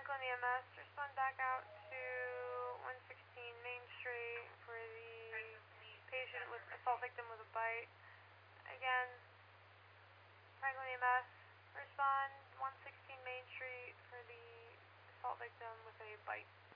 Franklin EMS, respond back out to 116 Main Street for the patient with assault victim with a bite. Again, Franklin EMS, respond 116 Main Street for the assault victim with a bite.